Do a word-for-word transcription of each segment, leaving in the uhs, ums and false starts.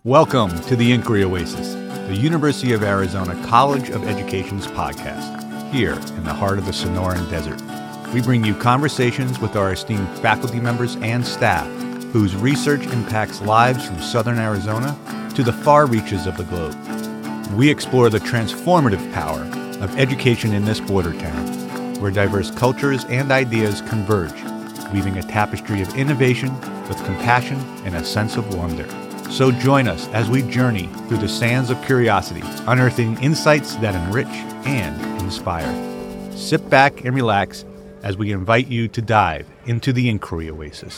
Welcome to the Inquiry Oasis, the University of Arizona College of Education's podcast, here in the heart of the Sonoran Desert. We bring you conversations with our esteemed faculty members and staff whose research impacts lives from southern Arizona to the far reaches of the globe. We explore the transformative power of education in this border town, where diverse cultures and ideas converge, weaving a tapestry of innovation with compassion and a sense of wonder. So join us as we journey through the sands of curiosity, unearthing insights that enrich and inspire. Sit back and relax as we invite you to dive into the Inquiry Oasis.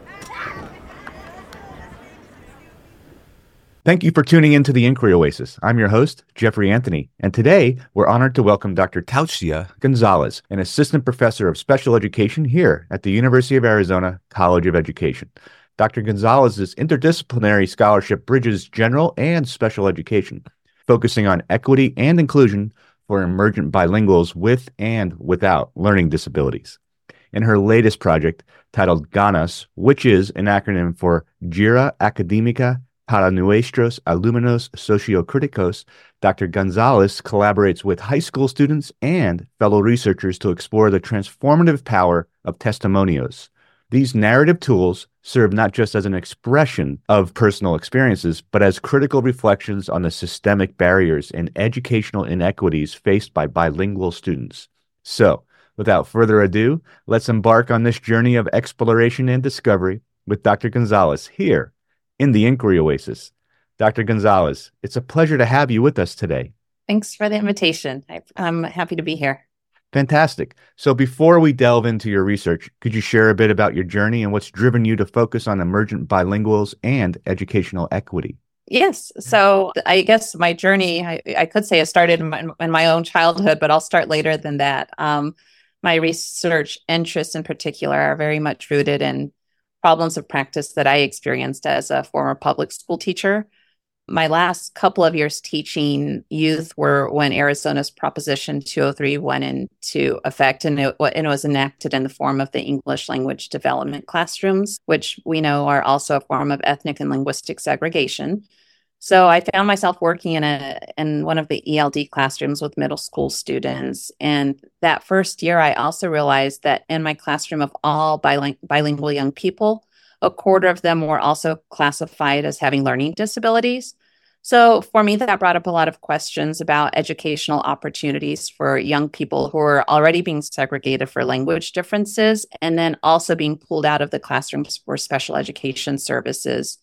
Thank you for tuning into the Inquiry Oasis. I'm your host, Jeffrey Anthony, and today we're honored to welcome Doctor Tausia Gonzalez, an assistant professor of special education here at the University of Arizona College of Education. Doctor Gonzalez's interdisciplinary scholarship bridges general and special education, focusing on equity and inclusion for emergent bilinguals with and without learning disabilities. In her latest project, titled GANAS, which is an acronym for Gira Académica para Nuestros Alumnos Sociocríticos, Doctor Gonzalez collaborates with high school students and fellow researchers to explore the transformative power of testimonios. These narrative tools serve not just as an expression of personal experiences, but as critical reflections on the systemic barriers and educational inequities faced by bilingual students. So, without further ado, let's embark on this journey of exploration and discovery with Doctor Gonzalez here in the Inquiry Oasis. Doctor Gonzalez, it's a pleasure to have you with us today. Thanks for the invitation. I, I'm happy to be here. Fantastic. So before we delve into your research, could you share a bit about your journey and what's driven you to focus on emergent bilinguals and educational equity? Yes. So I guess my journey, I, I could say it started in my, in my own childhood, but I'll start later than that. Um, my research interests in particular are very much rooted in problems of practice that I experienced as a former public school teacher. My last couple of years teaching youth were when Arizona's Proposition two oh three went into effect, and it, and it was enacted in the form of the English language development classrooms, which we know are also a form of ethnic and linguistic segregation. So I found myself working in a in one of the E L D classrooms with middle school students. And that first year, I also realized that in my classroom of all biling- bilingual young people, a quarter of them were also classified as having learning disabilities. So for me, that brought up a lot of questions about educational opportunities for young people who are already being segregated for language differences, and then also being pulled out of the classrooms for special education services.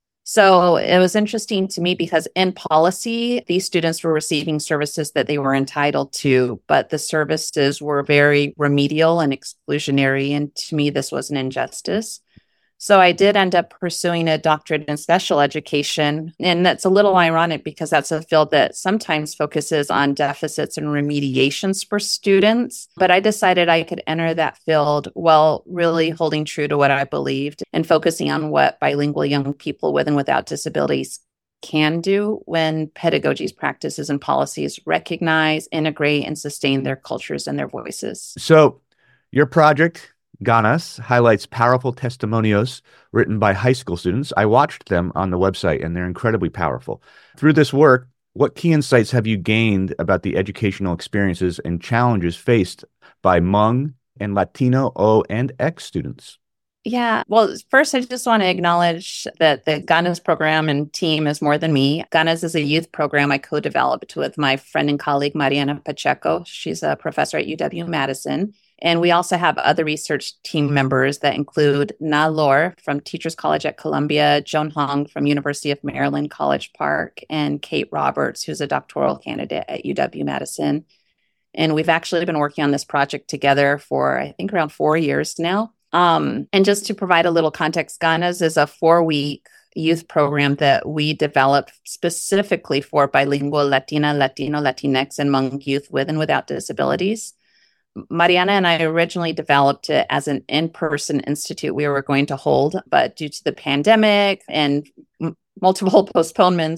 So it was interesting to me because in policy, these students were receiving services that they were entitled to, but the services were very remedial and exclusionary. And to me, this was an injustice. So I did end up pursuing a doctorate in special education. And that's a little ironic because that's a field that sometimes focuses on deficits and remediations for students. But I decided I could enter that field while really holding true to what I believed and focusing on what bilingual young people with and without disabilities can do when pedagogies, practices, and policies recognize, integrate, and sustain their cultures and their voices. So your project, GANAS, highlights powerful testimonios written by high school students. I watched them on the website, and they're incredibly powerful. Through this work, what key insights have you gained about the educational experiences and challenges faced by Hmong and Latino O and X students? Yeah, well, first, I just want to acknowledge that the GANAS program and team is more than me. GANAS is a youth program I co-developed with my friend and colleague, Mariana Pacheco. She's a professor at U W-Madison. And we also have other research team members that include Na Lor from Teachers College at Columbia, Joan Hong from University of Maryland College Park, and Kate Roberts, who's a doctoral candidate at U W-Madison. And we've actually been working on this project together for, I think, around four years now. Um, and just to provide a little context, GANAS is a four-week youth program that we developed specifically for bilingual Latina, Latino, Latinx, and Hmong youth with and without disabilities. Mariana and I originally developed it as an in-person institute we were going to hold, but due to the pandemic and m- multiple postponements,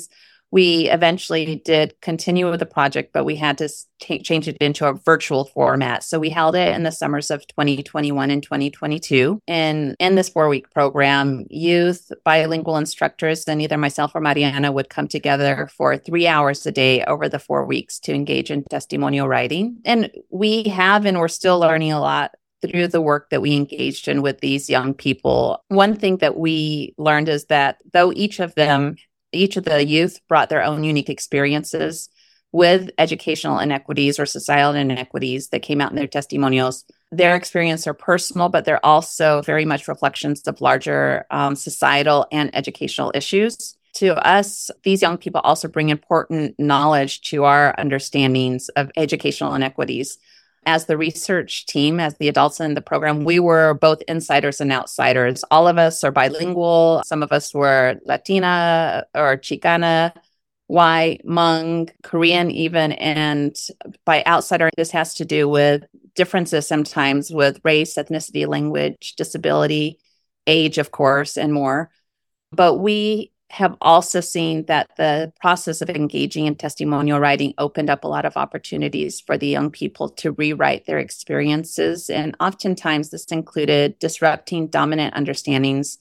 We eventually did continue with the project, but we had to t- change it into a virtual format. So we held it in the summers of twenty twenty-one and twenty twenty-two. And in this four-week program, youth, bilingual instructors, and either myself or Mariana would come together for three hours a day over the four weeks to engage in testimonial writing. And we have, and we're still learning a lot through the work that we engaged in with these young people. One thing that we learned is that though each of them Each of the youth brought their own unique experiences with educational inequities or societal inequities that came out in their testimonials. Their experiences are personal, but they're also very much reflections of larger um, societal and educational issues. To us, these young people also bring important knowledge to our understandings of educational inequities. As the research team, as the adults in the program, we were both insiders and outsiders. All of us are bilingual. Some of us were Latina or Chicana, white, Hmong, Korean even. And by outsider, this has to do with differences sometimes with race, ethnicity, language, disability, age, of course, and more. But we have also seen that the process of engaging in testimonial writing opened up a lot of opportunities for the young people to rewrite their experiences. And oftentimes this included disrupting dominant understandings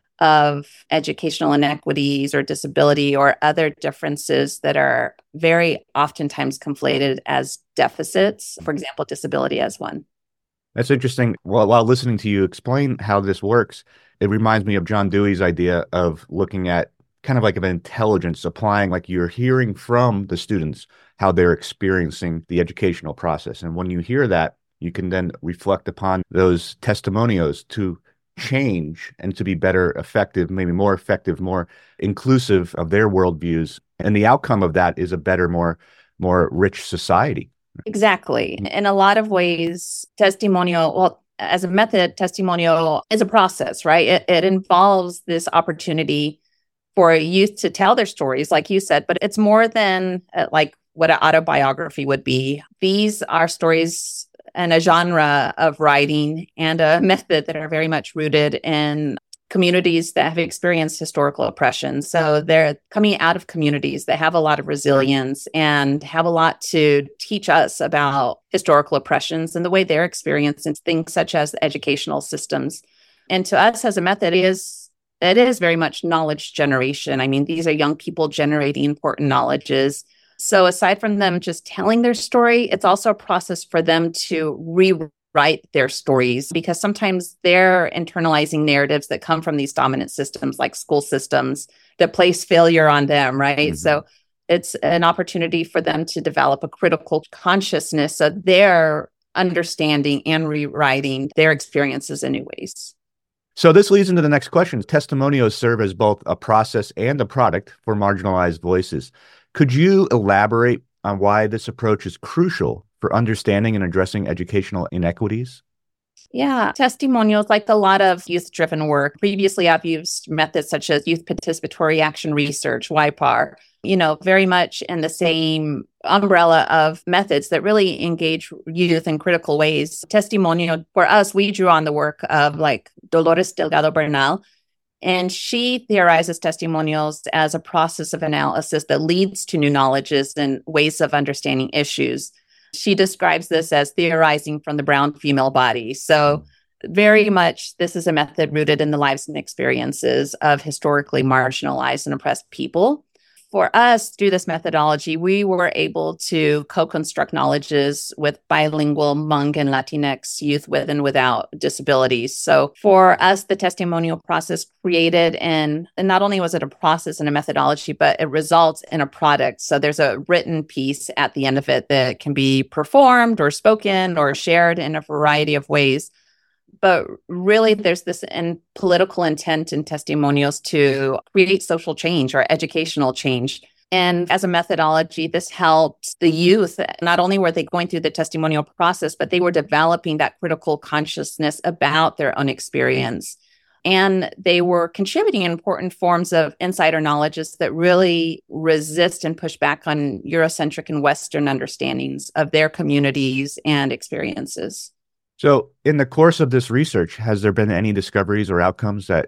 of educational inequities or disability or other differences that are very oftentimes conflated as deficits. For example, disability as one. That's interesting. Well, while listening to you explain how this works, it reminds me of John Dewey's idea of looking at kind of like an intelligence, applying, like you're hearing from the students how they're experiencing the educational process. And when you hear that, you can then reflect upon those testimonials to change and to be better effective, maybe more effective, more inclusive of their worldviews. And the outcome of that is a better, more, more rich society. Exactly. In a lot of ways, testimonial, well, as a method, testimonial is a process, right? It, it involves this opportunity for youth to tell their stories, like you said, but it's more than uh, like what an autobiography would be. These are stories and a genre of writing and a method that are very much rooted in communities that have experienced historical oppression. So they're coming out of communities that have a lot of resilience and have a lot to teach us about historical oppressions and the way they're experiencing things such as the educational systems. And to us as a method, it is It is very much knowledge generation. I mean, these are young people generating important knowledges. So aside from them just telling their story, it's also a process for them to rewrite their stories because sometimes they're internalizing narratives that come from these dominant systems like school systems that place failure on them, right? Mm-hmm. So it's an opportunity for them to develop a critical consciousness of their understanding and rewriting their experiences in new ways. So this leads into the next question. Testimonials serve as both a process and a product for marginalized voices. Could you elaborate on why this approach is crucial for understanding and addressing educational inequities? Yeah, testimonials, like a lot of youth-driven work. Previously, I've used methods such as Youth Participatory Action Research, Y P A R, you know, very much in the same umbrella of methods that really engage youth in critical ways. Testimonial, for us, we drew on the work of like Dolores Delgado Bernal, and she theorizes testimonials as a process of analysis that leads to new knowledges and ways of understanding issues. She describes this as theorizing from the brown female body. So very much this is a method rooted in the lives and experiences of historically marginalized and oppressed people. For us, through this methodology, we were able to co-construct knowledges with bilingual Hmong and Latinx youth with and without disabilities. So for us, the testimonial process created, and, and not only was it a process and a methodology, but it results in a product. So there's a written piece at the end of it that can be performed or spoken or shared in a variety of ways. But really, there's this in political intent in testimonials to create social change or educational change. And as a methodology, this helped the youth. Not only were they going through the testimonial process, but they were developing that critical consciousness about their own experience. And they were contributing important forms of insider knowledges that really resist and push back on Eurocentric and Western understandings of their communities and experiences. So in the course of this research, has there been any discoveries or outcomes that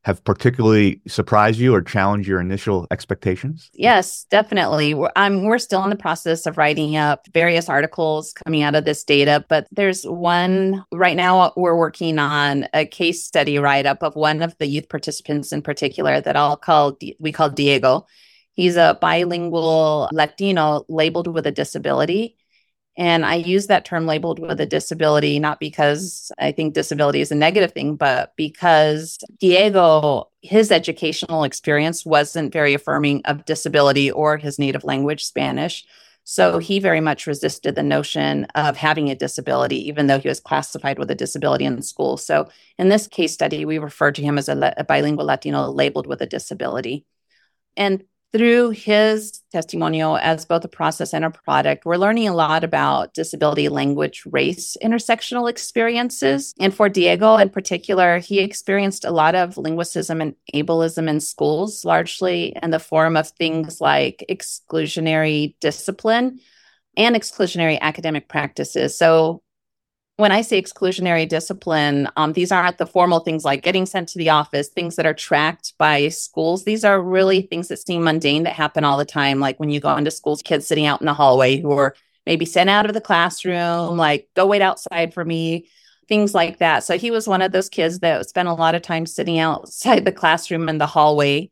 have particularly surprised you or challenged your initial expectations? Yes, definitely. We're, I'm, we're still in the process of writing up various articles coming out of this data, but there's one right now we're working on a case study write-up of one of the youth participants in particular that I'll call, we call Diego. He's a bilingual Latino labeled with a disability. And I use that term labeled with a disability, not because I think disability is a negative thing, but because Diego, his educational experience wasn't very affirming of disability or his native language, Spanish. So he very much resisted the notion of having a disability, even though he was classified with a disability in school. So in this case study, we refer to him as a, a bilingual Latino labeled with a disability. And through his testimonial as both a process and a product, we're learning a lot about disability, language, race, intersectional experiences. And for Diego in particular, he experienced a lot of linguicism and ableism in schools, largely in the form of things like exclusionary discipline and exclusionary academic practices. So when I say exclusionary discipline, um, these aren't the formal things like getting sent to the office, things that are tracked by schools. These are really things that seem mundane that happen all the time. Like when you go into schools, kids sitting out in the hallway who are maybe sent out of the classroom, like, go wait outside for me, things like that. So he was one of those kids that spent a lot of time sitting outside the classroom in the hallway.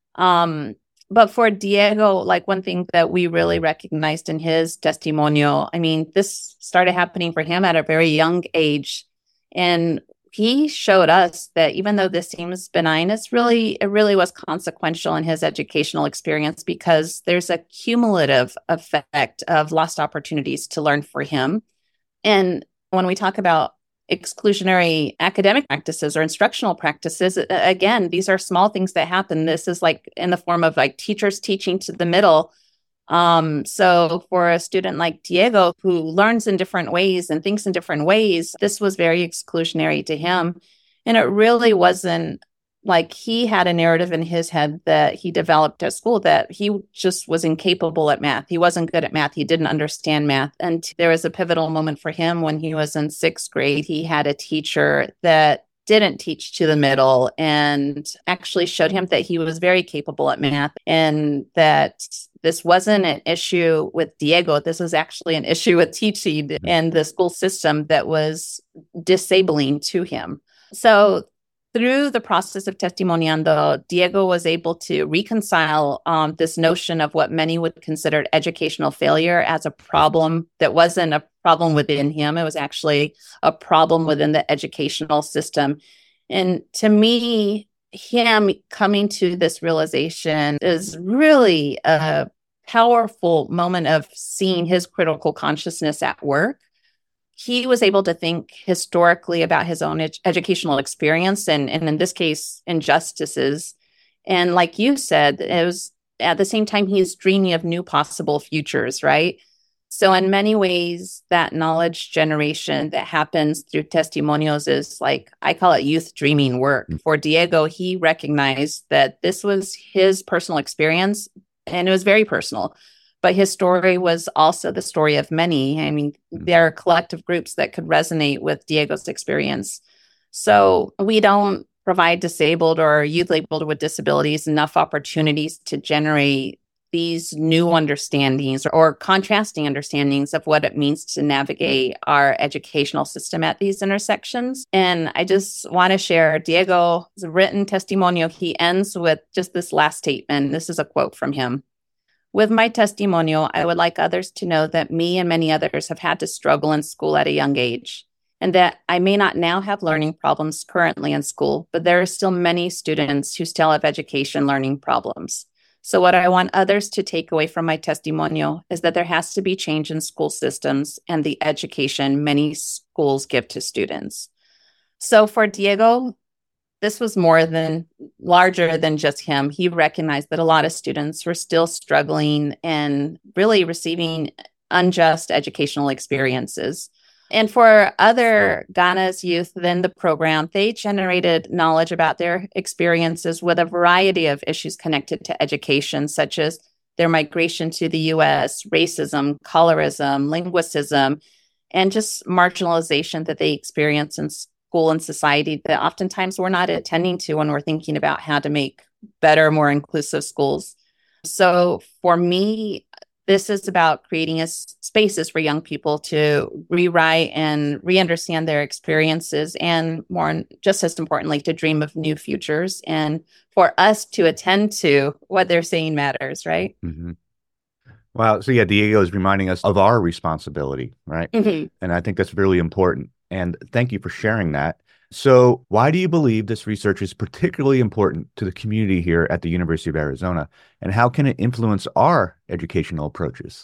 Um, But for Diego, like one thing that we really recognized in his testimonial, I mean, this started happening for him at a very young age. And he showed us that even though this seems benign, it's really, it really was consequential in his educational experience because there's a cumulative effect of lost opportunities to learn for him. And when we talk about exclusionary academic practices or instructional practices, again, these are small things that happen. This is like in the form of like teachers teaching to the middle. Um, so for a student like Diego, who learns in different ways and thinks in different ways, this was very exclusionary to him. And it really wasn't like he had a narrative in his head that he developed at school that he just was incapable at math. He wasn't good at math. He didn't understand math. And there was a pivotal moment for him when he was in sixth grade. He had a teacher that didn't teach to the middle and actually showed him that he was very capable at math and that this wasn't an issue with Diego. This was actually an issue with teaching and the school system that was disabling to him. So through the process of testimoniando, Diego was able to reconcile um, this notion of what many would consider educational failure as a problem that wasn't a problem within him. It was actually a problem within the educational system. And to me, him coming to this realization is really a powerful moment of seeing his critical consciousness at work. He was able to think historically about his own ed- educational experience and, and in this case, injustices. And like you said, it was at the same time, he's dreaming of new possible futures, right? So in many ways, that knowledge generation that happens through testimonials is like, I call it youth dreaming work. For Diego, he recognized that this was his personal experience and it was very personal. But his story was also the story of many. I mean, there are collective groups that could resonate with Diego's experience. So we don't provide disabled or youth labeled with disabilities enough opportunities to generate these new understandings or, or contrasting understandings of what it means to navigate our educational system at these intersections. And I just want to share Diego's written testimonial. He ends with just this last statement. This is a quote from him. With my testimonial, I would like others to know that me and many others have had to struggle in school at a young age, and that I may not now have learning problems currently in school, but there are still many students who still have education learning problems. So what I want others to take away from my testimonial is that there has to be change in school systems and the education many schools give to students. So for Diego, this was more than larger than just him. He recognized that a lot of students were still struggling and really receiving unjust educational experiences. And for other Ghana's youth within the program, they generated knowledge about their experiences with a variety of issues connected to education, such as their migration to the U S, racism, colorism, linguicism, and just marginalization that they experience in school and society that oftentimes we're not attending to when we're thinking about how to make better, more inclusive schools. So for me, this is about creating a s- spaces for young people to rewrite and re-understand their experiences, and more, just as importantly, to dream of new futures, and for us to attend to what they're saying matters, right? Mm-hmm. Wow. So yeah, Diego is reminding us of our responsibility, right? Mm-hmm. And I think that's really important. And thank you for sharing that. So why do you believe this research is particularly important to the community here at the University of Arizona? And how can it influence our educational approaches?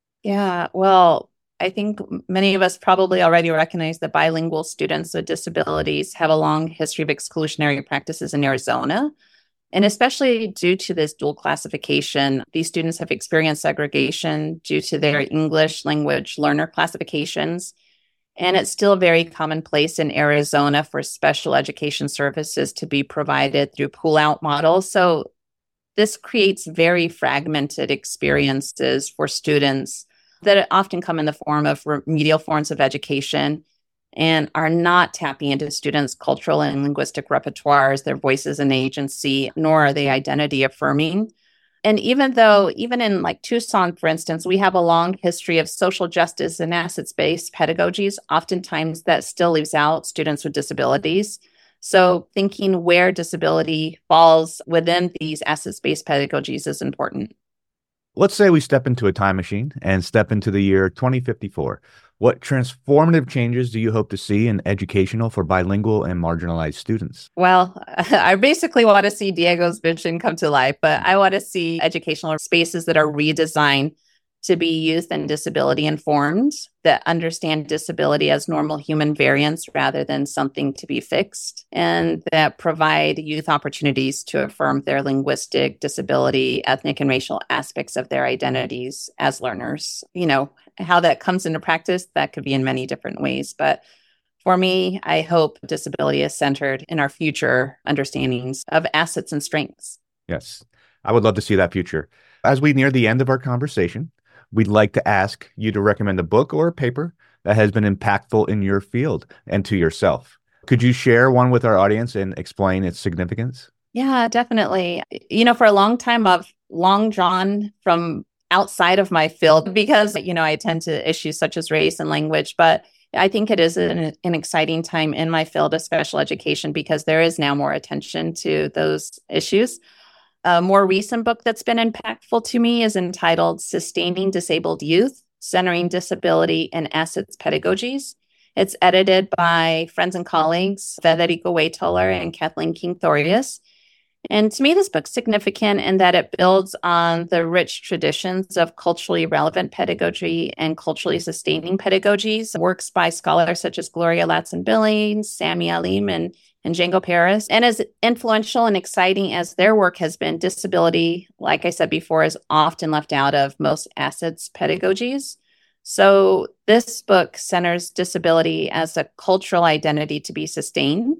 Yeah, well, I think many of us probably already recognize that bilingual students with disabilities have a long history of exclusionary practices in Arizona. And especially due to this dual classification, these students have experienced segregation due to their English language learner classifications. And it's still very commonplace in Arizona for special education services to be provided through pull-out models. So this creates very fragmented experiences for students that often come in the form of remedial forms of education and are not tapping into students' cultural and linguistic repertoires, their voices and agency, nor are they identity affirming. And even though, even in like Tucson, for instance, we have a long history of social justice and assets-based pedagogies, oftentimes that still leaves out students with disabilities. So thinking where disability falls within these assets-based pedagogies is important. Let's say we step into a time machine and step into the year twenty fifty-four. What transformative changes do you hope to see in educational for bilingual and marginalized students? Well, I basically want to see Diego's vision come to life, but I want to see educational spaces that are redesigned to be youth and disability informed, that understand disability as normal human variance rather than something to be fixed, and that provide youth opportunities to affirm their linguistic, disability, ethnic, and racial aspects of their identities as learners. You know, how that comes into practice, that could be in many different ways. But for me, I hope disability is centered in our future understandings of assets and strengths. Yes, I would love to see that future. As we near the end of our conversation, we'd like to ask you to recommend a book or a paper that has been impactful in your field and to yourself. Could you share one with our audience and explain its significance? Yeah, definitely. You know, for a long time, I've long drawn from outside of my field because, you know, I attend to issues such as race and language, but I think it is an, an exciting time in my field of special education because there is now more attention to those issues. A more recent book that's been impactful to me is entitled Sustaining Disabled Youth, Centering Disability and Assets Pedagogies. It's edited by friends and colleagues, Federico Waitoller and Kathleen King-Thorius. And to me, this book's significant in that it builds on the rich traditions of culturally relevant pedagogy and culturally sustaining pedagogies, works by scholars such as Gloria Ladson-Billings, Sami Alim, and, and Django Paris. And as influential and exciting as their work has been, disability, like I said before, is often left out of most assets pedagogies. So this book centers disability as a cultural identity to be sustained.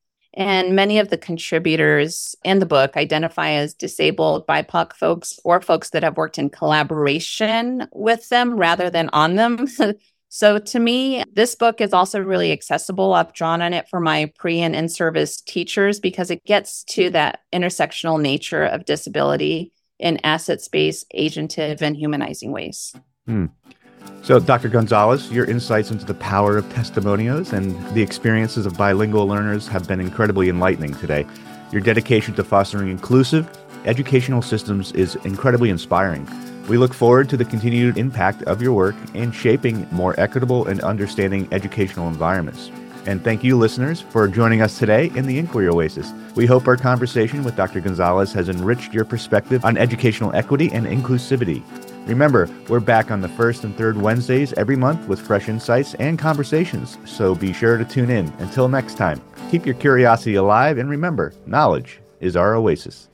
And many of the contributors in the book identify as disabled B I P O C folks or folks that have worked in collaboration with them rather than on them. So to me, this book is also really accessible. I've drawn on it for my pre and in-service teachers because it gets to that intersectional nature of disability in asset-based, agentive, and humanizing ways. Hmm. So, Doctor Gonzalez, your insights into the power of testimonios and the experiences of bilingual learners have been incredibly enlightening today. Your dedication to fostering inclusive educational systems is incredibly inspiring. We look forward to the continued impact of your work in shaping more equitable and understanding educational environments. And thank you, listeners, for joining us today in the Inquiry Oasis. We hope our conversation with Doctor Gonzalez has enriched your perspective on educational equity and inclusivity. Remember, we're back on the first and third Wednesdays every month with fresh insights and conversations, so be sure to tune in. Until next time, keep your curiosity alive and remember, knowledge is our oasis.